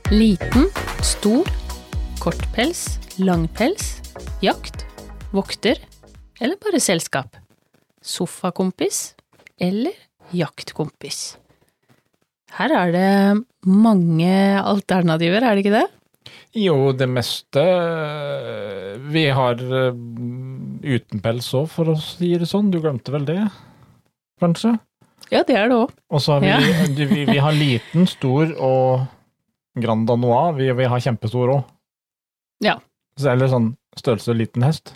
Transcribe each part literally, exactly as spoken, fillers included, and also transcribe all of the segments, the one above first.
Liten, stor, kortpels, langpels, jakt, vokter eller bare selskap. Sofakompis eller jaktkompis. Her er det mange alternativer, er det ikke det? Jo, det meste. Vi har uten pels også, for å si det sånn. Du glemte vel det, kanskje? Ja, det er det også. Og så har vi, ja. vi, vi har liten, stor og Grand Danois. Vi, vi har kjempestor også. Ja. Så eller sånn størrelse liten hest.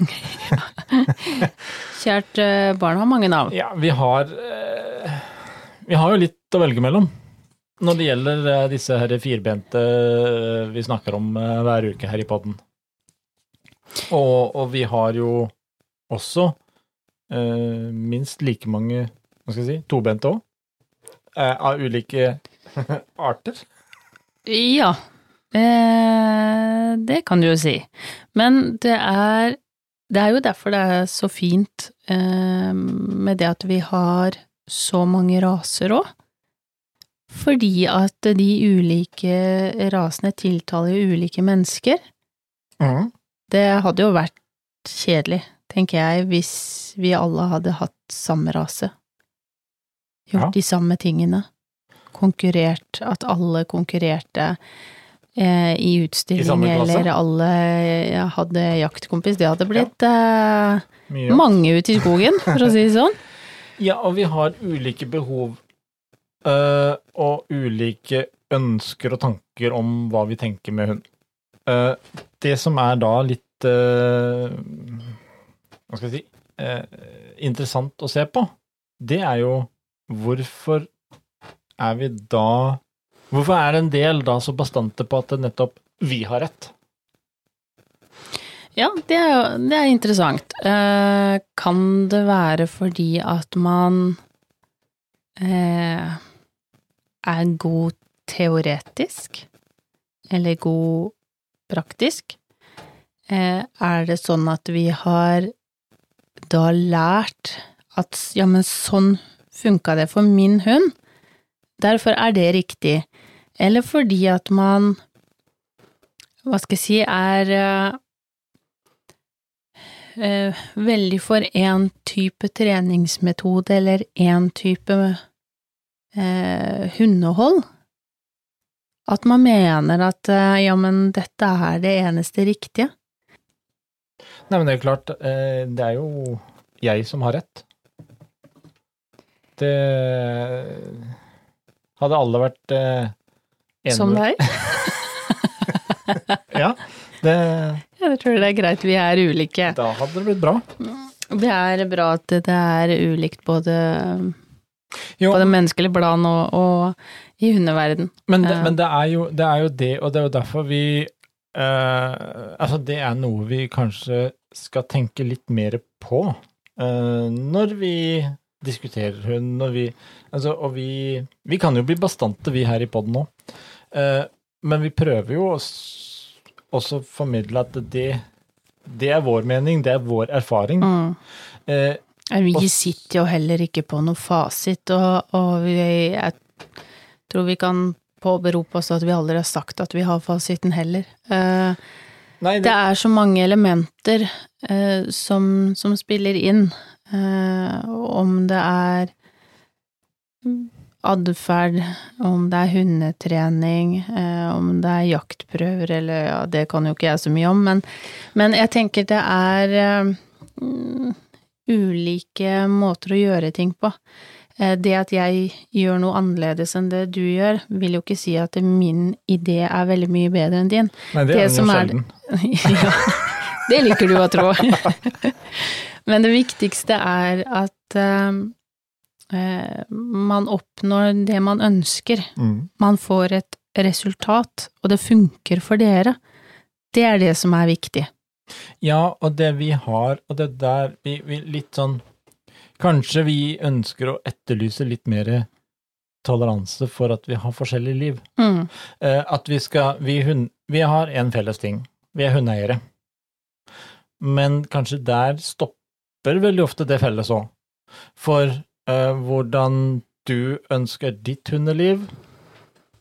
Kjært barn har mange navn. Ja, vi har vi har jo litt å velge mellom når det gjelder disse her firbente vi snakker om hver uke her i podden. Og, og vi har jo også eh, minst like mange, hva skal jeg si, tobente også, eh, av ulike arter. Ja, eh, det kan du jo si. Men det er Det er jo derfor det er så fint eh, med det at vi har så mange raser også. Fordi at de ulike rasene tiltaler ulike mennesker. Mm. Det hadde jo vært kjedelig, tenker jeg, hvis vi alle hadde hatt samme rase. Gjort Ja. de samme tingene. Konkurrert, at alle konkurrerte Eh, i utstilling, I eller alle ja, hadde jaktkompis. Det hadde blitt ja. eh, mange ute i skogen, for å si det sånn. Ja, og vi har ulike behov uh, og ulike ønsker og tanker om hva vi tenker med hund. Uh, det som er da litt uh, hva skal jeg si uh, interessant å se på, det er jo hvorfor er vi da Hvorfor er en del da så bastante på at det nettopp vi har rett? Ja, det er jo det er interessant. Eh, kan det være fordi at man eh, er god teoretisk? Eller god praktisk? Eh, er det sånn at vi har da lært at ja, men sånn funka det for min hund? Derfor er det riktig. Eller fordi at man, hva skal jeg si, er uh, uh, veldig for en type treningsmetode eller en type uh, hundehold. At man mener at uh, ja, men dette er det eneste riktige. Nei, men det er klart, uh, det er jo jeg som har rett. Det hadde alle vært eh, enige. Som deg? Ja, det... Ja, jeg tror det er greit vi er ulike. Da hadde det blitt bra. Det er bra at det er ulikt både, både menneskelig plan og, og i hundeverden. Men det, men det, er jo, det er jo det, og det er jo derfor vi... Eh, altså, det er noe vi kanskje skal tenke litt mer på eh, når vi... diskuterer hun, og vi, altså, og vi, vi kan jo bli bastante, vi her i podden nå, uh, men vi prøver jo også å formidle at det, det er vår mening, det er vår erfaring. Mm. Uh, vi og, sitter jo heller ikke på noe fasit, og, og vi, jeg tror vi kan påberope oss at vi aldri har sagt at vi har fasiten heller. Uh, nei, det... det er så mange elementer uh, som, som spiller inn, Uh, om det er adferd, om det er hundetrening, uh, om det er jaktprøver, eller ja, det kan jo ikke jeg så mye om, men, men jeg tenker det er uh, um, ulike måter å gjøre ting på. Uh, det at jeg gjør noe annerledes enn det du gjør, vil jo ikke si at min idé er veldig mye bedre enn din. Nei, det er det jo sjelden. Ja, det liker du å tro. Men det viktigste er at uh, man oppnår det man ønsker. Mm. Man får et resultat, og det funker for dere. Det er det som er viktig. Ja, og det vi har, og det der, vi, vi litt sånn, kanskje vi ønsker å etterlyse litt mer toleranse for at vi har forskjellige liv. Mm. Uh, at vi skal, vi, hund, vi har en felles ting. Vi er hundeeiere. Men kanskje der stopper veldig ofte det felles også. For uh, hvordan du ønsker ditt hundeliv,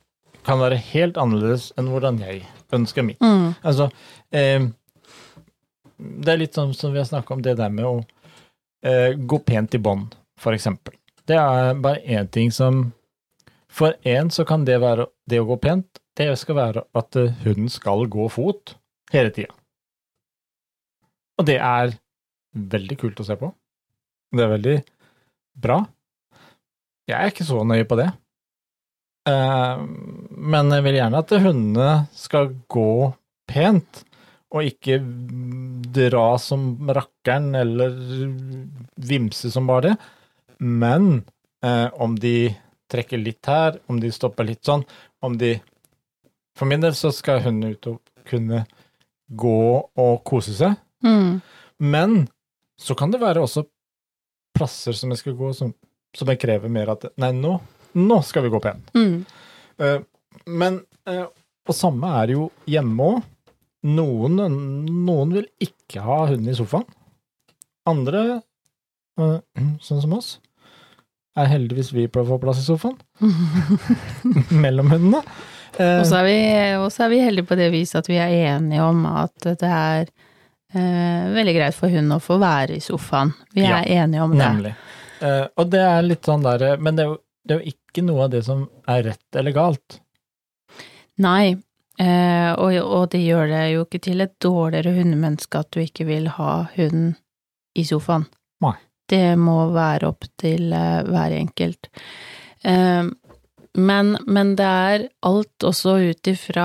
kan være helt annerledes enn hvordan jeg ønsker mitt. Mm. Altså, eh, det er litt sånn som vi har snakket om det der med å eh, gå pent i bånd, for eksempel. Det er bare en ting som, for en så kan det være, det å gå pent, det skal være at hunden skal gå fot hele tiden. Og det er veldig kult å se på. Det er veldig bra. Jeg er ikke så nøye på det. Uh, men jeg vil gjerne at hundene skal gå pent, og ikke dra som rakkeren, eller vimse som bare det. Men uh, om de trekker litt her, om de stopper litt sånn, om de, for min del så skal hundene ut og kunne gå og kose seg. Mm. Men så kan det være også plasser som jeg skal gå, som, som jeg krever mer at, nei, nå, nå skal vi gå pent. Mm. Uh, men, uh, og samme er jo hjemme også. Noen, noen vil ikke ha hunden i sofaen. Andre, uh, sånn som oss, er heldigvis vi på å få plass i sofaen. Mellom hundene. Uh, og, så er vi, og så er vi heldige på det viset at vi er enige om at det er uh, veldig greit for hunden å få være i sofaen. Vi er ja, enige om det. Nemlig. Uh, og det er litt sånn der, men det er, jo, det er jo ikke noe av det som er rett eller galt. Nei, uh, og, og det gjør det jo ikke til et dårligere hundemenneske at du ikke vil ha hunden i sofaen. Nei. Det må være opp til uh, hver enkelt. Uh, men, men det er alt også ut ifra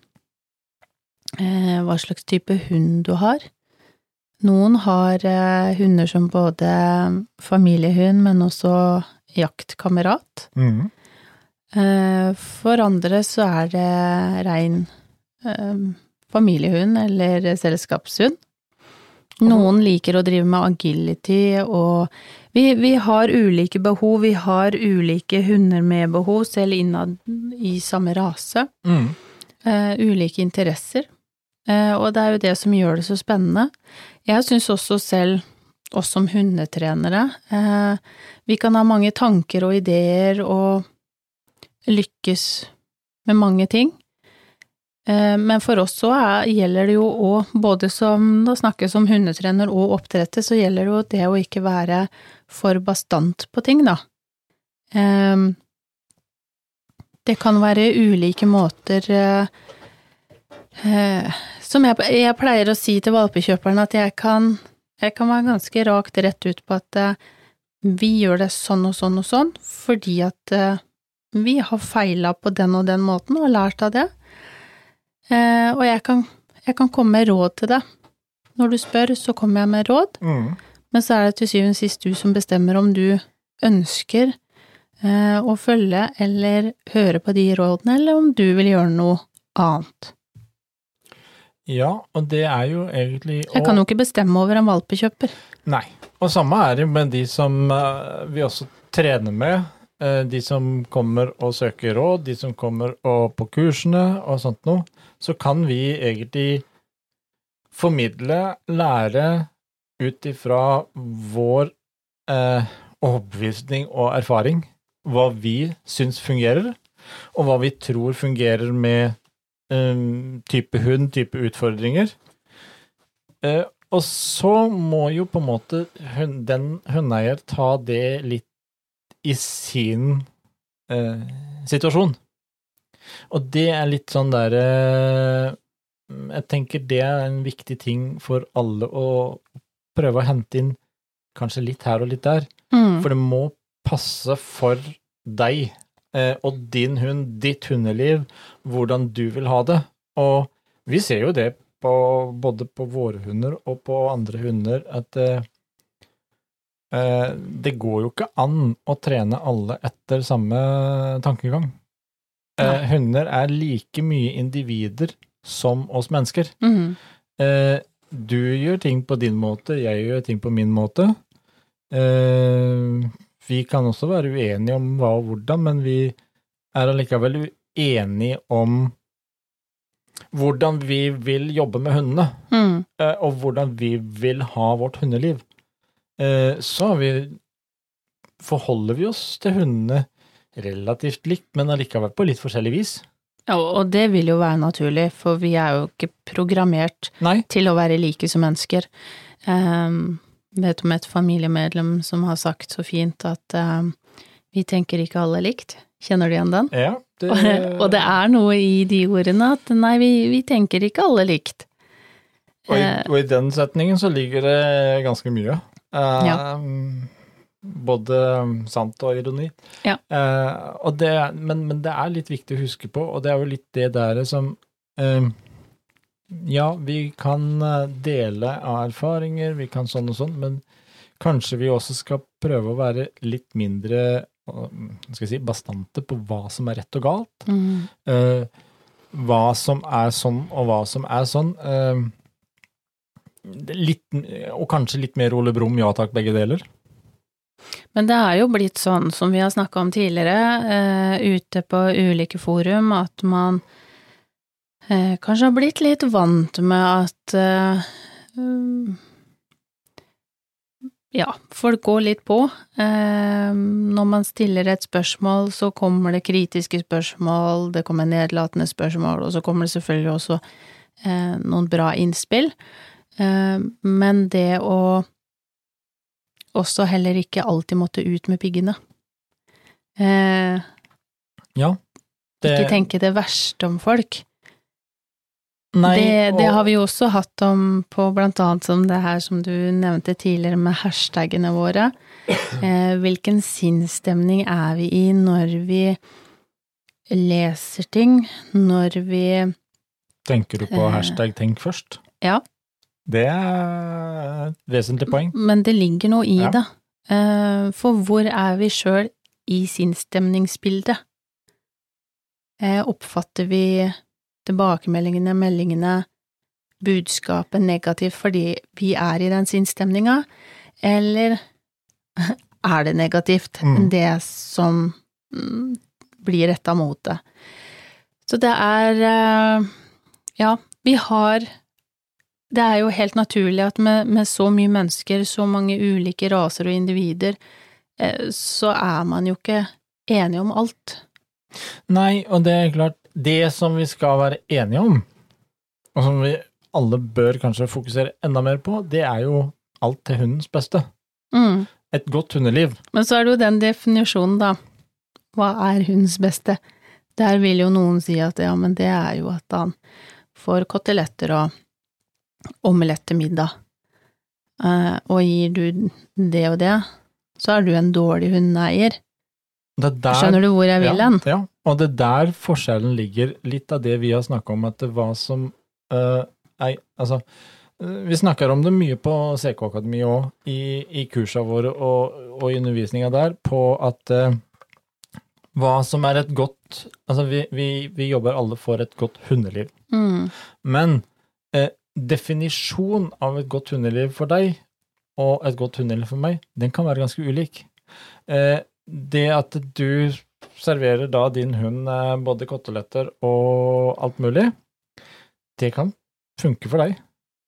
uh, hva slags type hund du har. Noen har uh, hunder som både familiehund, men også jaktkamerat. Mhm. Uh, for andre så er det rein uh, familiehund eller selskapshund. Noen liker å drive med agility, og vi, vi har ulike behov, vi har ulike hunder med behov, selv innad i samme rase, Mm. uh, ulike interesser, uh, og det er jo det som gjør det så spennende. Jeg synes også selv, oss som hundetrenere, uh, vi kan ha mange tanker og ideer, og lykkes med mange ting. Men for oss så er, gjelder det jo også, både som da snakkes om hundetrener og oppdretter, så gjelder det jo det å ikke være for bastant på ting da. Det kan være ulike måter, som jeg, jeg pleier å si til valpekjøperne, at jeg kan, jeg kan være ganske rakt rett ut på at vi gjør det sånn og sånn og sånn, fordi at vi har feilet på den og den måten og lært av det. Eh, og jeg kan, jeg kan komme med råd til det. Når du spør, så kommer jeg med råd. Mm. Men så er det til syvende og sist du som bestemmer om du ønsker eh, å følge eller høre på de rådene, eller om du vil gjøre noe annet. Ja, og det er jo egentlig... Å... Jeg kan jo ikke bestemme over en valpekjøper. Nei, og samme er det med de som uh, vi også trener med, de som kommer og søker råd, de som kommer og på kursene og sånt noe, så kan vi egentlig formidle, lære ut ifra vår eh, overbevisning og erfaring, hva vi syns fungerer, og hva vi tror fungerer med eh, type hund, type utfordringer. Eh, og så må jo på en måte hun, den hundeeier ta det litt i sin eh, situasjon. Og det er litt sånn der, eh, jeg tenker det er en viktig ting for alle å prøve å hente inn kanskje litt her og litt der, mm. for det må passe for deg eh, og din hund, ditt hundeliv, hvordan du vil ha det. Og vi ser jo det på, både på våre hunder og på andre hunder, at eh, det går jo ikke an å trene alle etter samme tankegang. Ja. Hunder er like mye individer som oss mennesker. Mm. Du gjør ting på din måte, jeg gjør ting på min måte. Vi kan også være uenige om hva og hvordan, men vi er allikevel uenige om hvordan vi vil jobbe med hundene, mm. og hvordan vi vil ha vårt hundeliv. Så vi, forholder vi oss til hundene relativt likt, men allikevel på litt forskjellig vis. Ja, og det vil jo være naturlig, for vi er jo ikke programmert Nei. til å være like som mennesker. Um, vet om et familiemedlem som har sagt så fint at um, vi tenker ikke alle likt. Kjenner du igjen den? Ja. Det... og det er noe i de ordene at nei, vi, vi tenker ikke alle likt. Og i, og i den setningen så ligger det ganske mye. Uh, Ja. Både sant og ironi. Ja. Uh, og det, men, men det er litt viktig å huske på, og det er jo litt det der som uh, ja, vi kan dele av erfaringer, vi kan sånn og sånn, men kanskje vi også skal prøve å være litt mindre skal jeg si, bastante på hva som er rett og galt. Mm. Uh, hva som er sånn og hva som er sånn. Uh, litt, og kanskje litt mer Ole Brumm, ja takk, begge deler. Men det er jo blitt sånn, som vi har snakket om tidligere, uh, ute på ulike forum, at man uh, kanskje har blitt litt vant med at uh, um, ja, folk går litt på. Uh, når man stiller et spørsmål, så kommer det kritiske spørsmål, det kommer nedlatende spørsmål, og så kommer det selvfølgelig også uh, noen bra innspill. Uh, men det å også heller ikke alltid måtte ut med piggene. Eh, ja. Det... Ikke tenke det verste om folk. Nei, det, det og... har vi jo også hatt om på blant annet som det her som du nevnte tidligere med hashtagene våre. Eh, hvilken sinnsstemning er vi i når vi leser ting, når vi... Tenker du på eh, hashtag tenk først? Ja. Det er et vesentlig poeng. Men det ligger noe i ja. det. For hvor er vi selv i sinnsstemningsbildet? Oppfatter vi tilbakemeldingene, meldingene, budskapet negativt fordi vi er i den sinnsstemninga, eller er det negativt, mm. det som mm, blir rettet mot det? Så det er, ja, vi har... Det er jo helt naturlig at med, med så mye mennesker, så mange ulike raser og individer, eh, så er man jo ikke enige om alt. Nei, og det er klart, det som vi skal være enige om, og som vi alle bør kanskje fokusere enda mer på, det er jo alt til hundens beste. Mm. Et godt hundeliv. Men så er det jo den definisjonen da. Hva er hundens beste? Der vil jo noen si at ja, men det er jo at han får koteletter og omelett til middag, uh, og gir du det og det, så er du en dårlig hundeeier. Der, Skjønner du hvor jeg vil hen? Ja, ja, og det der forskjellen ligger litt av det vi har snakket om, at det var som, uh, er, altså, uh, vi snakker om det mye på C K Akademi også, i, i kursene våre og, og i undervisningen der, på at uh, hva som er et godt, altså vi, vi, vi jobber alle for et godt hundeliv. Mm. Men uh, definisjon av et godt hundeliv for deg og et godt hundeliv for meg, den kan være ganske ulik. Eh, det at du serverer da din hund eh, både koteletter og alt mulig, det kan funke for deg.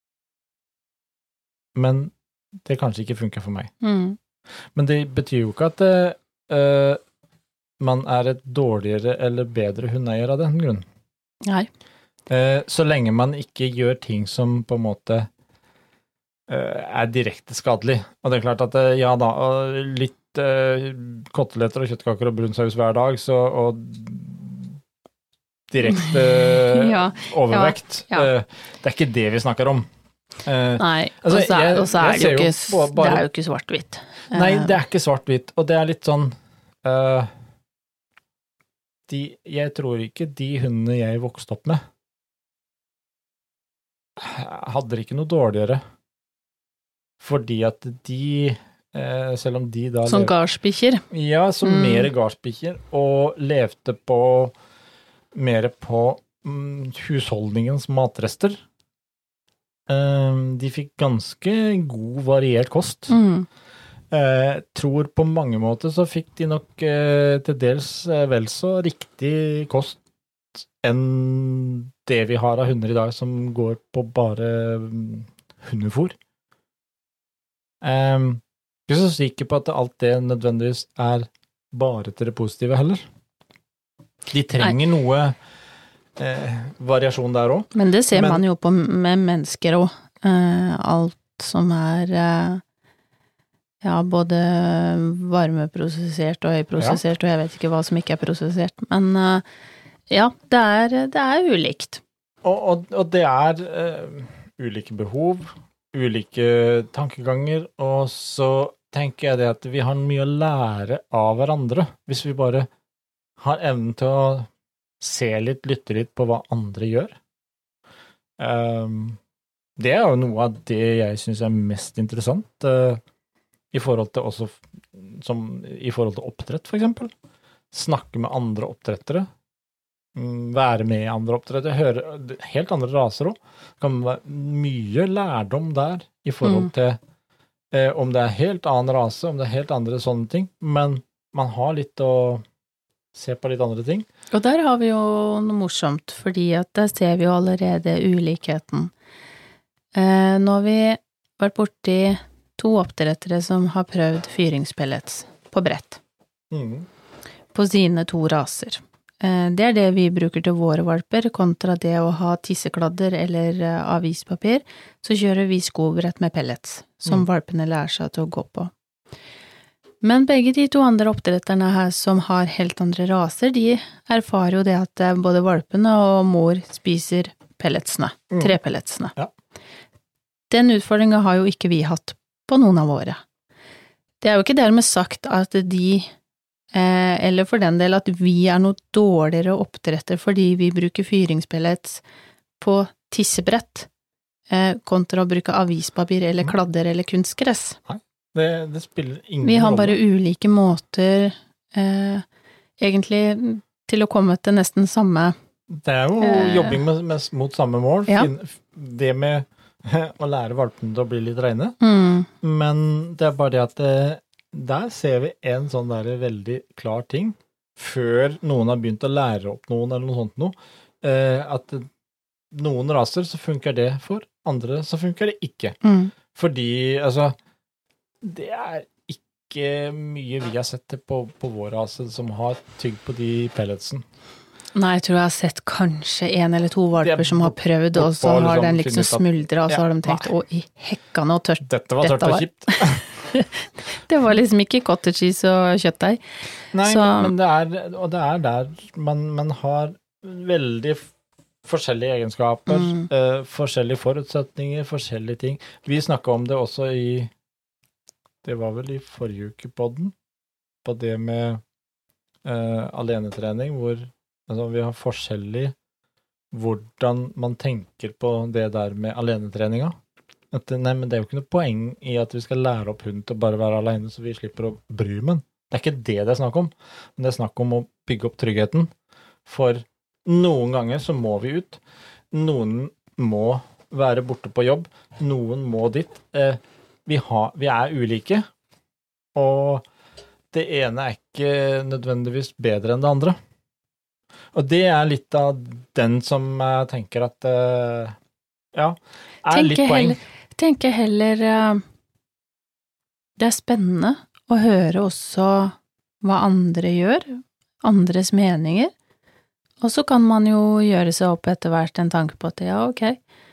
Men det kanskje ikke funker for meg. Mm. Men det betyr jo ikke at eh, man er et dårligere eller bedre hundeeier av den grunn. Nei. Så lenge man ikke gjør ting som på en måte er direkte skadelig. Og det er klart at ja da, litt koteletter og kjøttkaker og brun saus hver dag, så og direkte ja, overvekt, ja, ja. det er ikke det vi snakker om. Nei, altså, og så er, og så er det, jo ikke, jo bare, det er jo ikke svart-hvitt. Nei, det er ikke svart-hvitt, og det er litt sånn... Uh, de, jeg tror ikke de hundene jeg vokste opp med hadde ikke noe dårligere, fordi at de, eh, selv om de da... Som garspikker? Ja, som mm. mer garspikker, og levde på, mer på mm, husholdningens matrester. Um, de fikk ganske god, variert kost. Mm. Eh, tror på mange måter så fikk de nok eh, til dels eh, vel så riktig kost enn det vi har av hunder i dag som går på bare hundefôr. Um, jeg er ikke så sikker på at alt det nødvendigvis er bare til det positive heller. De trenger Nei. noe eh, variasjon der også. Men det ser Men, man jo på med mennesker også. Eh, alt som er eh, ja, både varmeprosessert og høyprosessert, ja. Og jeg vet ikke hva som ikke er prosessert. Men eh, ja, det er, det er ulikt. Og, og, og det er uh, ulike behov, ulike tankeganger, og så tenker jeg det at vi har mye å lære av hverandre, hvis vi bare har evnen til å se litt, lytte litt på hva andre gjør. Um, det er jo noe av det jeg synes er mest interessant, uh, i forhold til også, som, i forhold til oppdrett, for eksempel. Snakke med andre oppdrettere, være med i andre oppdrettere, høre helt andre raser også. Det kan være mye lærdom der, i forhold til eh, om det er helt annen rase, om det er helt andre sånne ting, men man har litt å se på litt andre ting. Og der har vi jo noe morsomt, fordi at der ser vi jo allerede ulikheten. Eh, nå har vi vært borti to oppdrettere som har prøvd fyringspellets på brett. Mm. På sine to raser. Eh, det er det vi bruker til våre valper, kontra det å ha tissekladder eller eh, avispapir, så kjører vi skobrett med pellets, som mm. valpene lærer seg til å gå på. Men begge de to andre oppdretterne her som har helt andre raser, de erfarer jo det at både valpene og mor spiser pelletsene, mm. trepelletsene. Ja. Den utfordringen har jo ikke vi hatt på noen av våre. Det er jo ikke dermed sagt at de, eh, eller for den del at vi er noe dårligere oppdretter fordi vi bruker fyringspellets på tissebrett, eh, kontra å bruke avispapir eller kladder eller kunstgress. Nei. Det, det spiller ingen rolle. Vi har bare ulike måter, eh, egentlig, til å komme til nesten samme. Det er jo eh, jobbing med, med, mot samme mål. Ja. Det med å lære valpene til å bli litt rene. Mm. Men det er bare det at det, der ser vi en sånn der veldig klar ting, før noen har begynt å lære opp noen eller noe sånt noe, eh, at noen raser så funker det for, andre så funker det ikke. Mm. Fordi, altså, det er ikke mye vi har sett på, på vår rase som har tygg på de pelletsen. Nei, jeg tror jeg har sett kanskje en eller to valper som har prøvd, og så har den liksom smuldret, og så har de tenkt, å, i hekkene og tørt. Dette var tørt og kjipt. Det var liksom ikke cottage cheese og kjøttdeig. Nei, så, men det er, og det er der man, man har veldig forskjellige egenskaper, mm. eh, forskjellige forutsetninger, forskjellige ting. Vi snakket om det også i det var vel i forrige uke på den, på det med uh, alenetrening, hvor altså, vi har forskjellig hvordan man tenker på det der med alenetreninga. At, nei, men det er jo ikke noe poeng i at vi skal lære opp hunden til å bare være alene, så vi slipper å bry med den. Det er ikke det det er snakk om, men det er snakk om å bygge opp tryggheten. For noen ganger så må vi ut, noen må være borte på jobb, noen må dit, eh, Vi, har, vi er ulike, og det ene er ikke nødvendigvis bedre enn det andre. Og det er litt av den som jeg tenker at, uh, ja, er tenker litt poeng. Jeg tenker heller, uh, det er spennende å høre også hva andre gjør, andres meninger, og så kan man jo gjøre seg opp etter hvert en tanke på at ja, ok,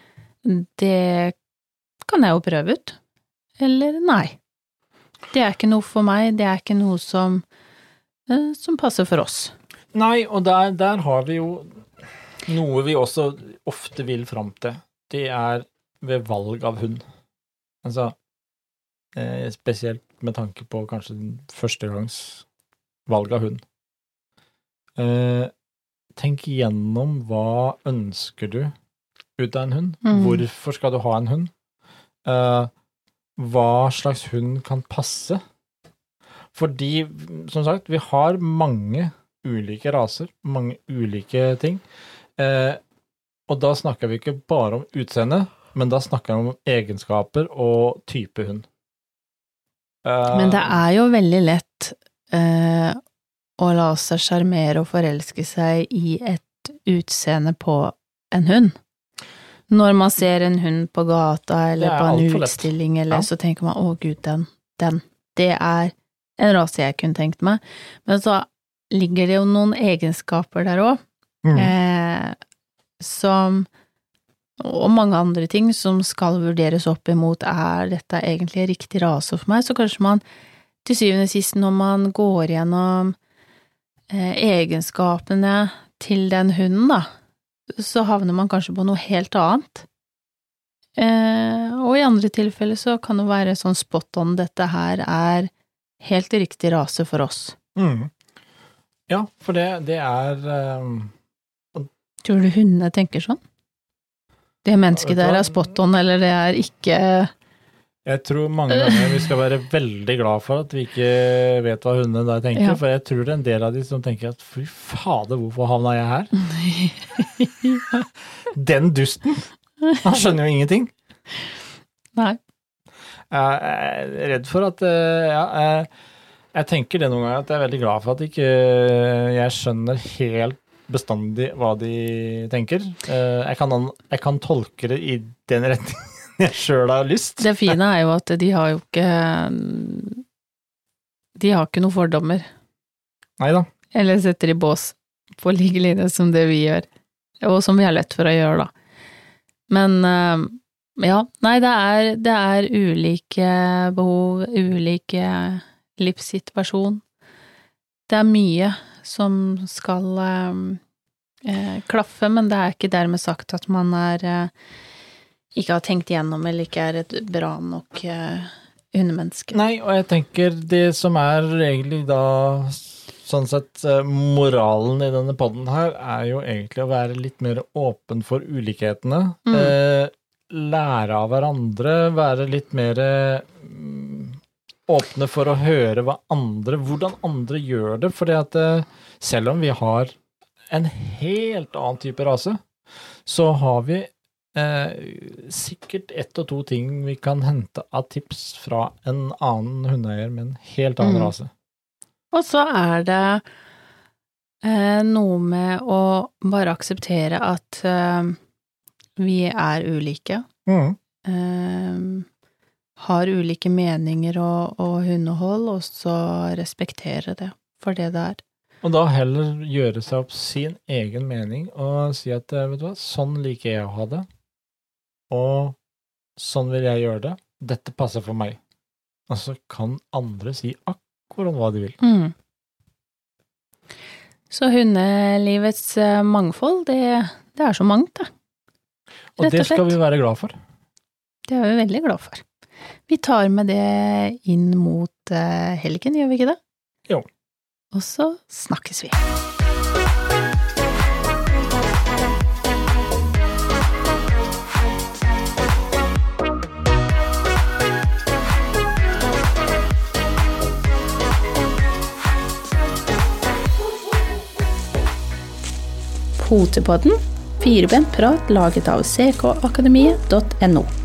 det kan jeg jo prøve ut. Eller nei. Det er ikke noe for meg, det er ikke noe som, eh, som passer for oss. Nei, og der, der har vi jo noe vi også ofte vil frem til. Det er ved valg av hund. Altså, eh, spesielt med tanke på kanskje den første gangs valg av hund. Eh, tenk igjennom hva ønsker du ut av en hund? Mm. Hvorfor skal du ha en hund? Eh, hva slags hund kan passe. Fordi, som sagt, vi har mange ulike raser, mange ulike ting. Eh, og da snakker vi ikke bare om utseende, men da snakker vi om egenskaper og type hund. Eh, men det er jo veldig lett eh, å la seg sjarmere og forelske seg i et utseende på en hund. Når man ser en hund på gata, eller på en utstilling, eller ja. Så tenker man, å Gud, den, den, det er en rase jeg kunne tenkt meg. Men så ligger det jo noen egenskaper der også. Mm. Eh, som, og mange andre ting som skal vurderes opp imot, er dette egentlig riktig rase for meg, så kanskje man til syvende og sist når man går gjennom eh, egenskapene til den hunden da, så havner man kanskje på noe helt annet. Eh, og i andre tilfeller så kan det være sånn spot on, dette her er helt riktig rase for oss. Mm. Ja, for det, det er... Um, Tror du hundene tenker sånn? Det mennesket der er spot on, eller det er ikke... Jeg tror mange ganger vi skal være veldig glad for at vi ikke vet hva hundene der tenker, ja. For jeg tror det er en del av de som tenker at fy fader, hvorfor havna jeg her? Den dusten! Han skjønner jo ingenting. Nei. Jeg er redd for at, ja, jeg, jeg tenker det noen ganger, at jeg er veldig glad for at ikke jeg skjønner helt bestandig hva de tenker. Jeg kan, jeg kan tolke det i den retningen jeg selv har lyst. Det fine er jo at de har jo ikke de har ikke noen fordommer. Neida. Eller setter i bås på like linje som det vi gjør. Og som vi har lett for å gjøre da. Men ja, nei, det er, det er ulike behov, ulike livssituasjon. Det er mye som skal eh, klaffe, men det er ikke dermed sagt at man er eh, ikke har tenkt igjennom, eller ikke er et bra nok eh, hundemenneske. Nei, og jeg tenker det som er egentlig da, sånn sett, moralen i denne podden her, er jo egentlig å være litt mer åpen for ulikhetene, mm. eh, lære av hverandre, være litt mer mm, åpne for å høre hva andre, hvordan andre gjør det, fordi at eh, selv om vi har en helt annen type rase, så har vi Eh, sikkert ett og to ting vi kan hente av tips fra en annen hundeeier med en helt annen mm. rase. Og så er det eh, noe med å bare akseptere at eh, vi er ulike. Mm. Eh, har ulike meninger og, og hundehold, og så respektere det for det det er. Og da heller gjøre seg opp sin egen mening og si at, vet du hva, sånn liker jeg å ha det. Og sånn vil jeg gjøre det. Dette passer for meg. Og så kan andre si akkurat hva de vil. Mm. Så hundelivets mangfold, det, det er så mangt, da. Og det skal vi være glad for. Det er vi veldig glad for. Vi tar med det inn mot helgen, gjør vi ikke det? Jo. Og så snakkes vi. Potepodden, firebent prat laget av c k akademiet punktum n o.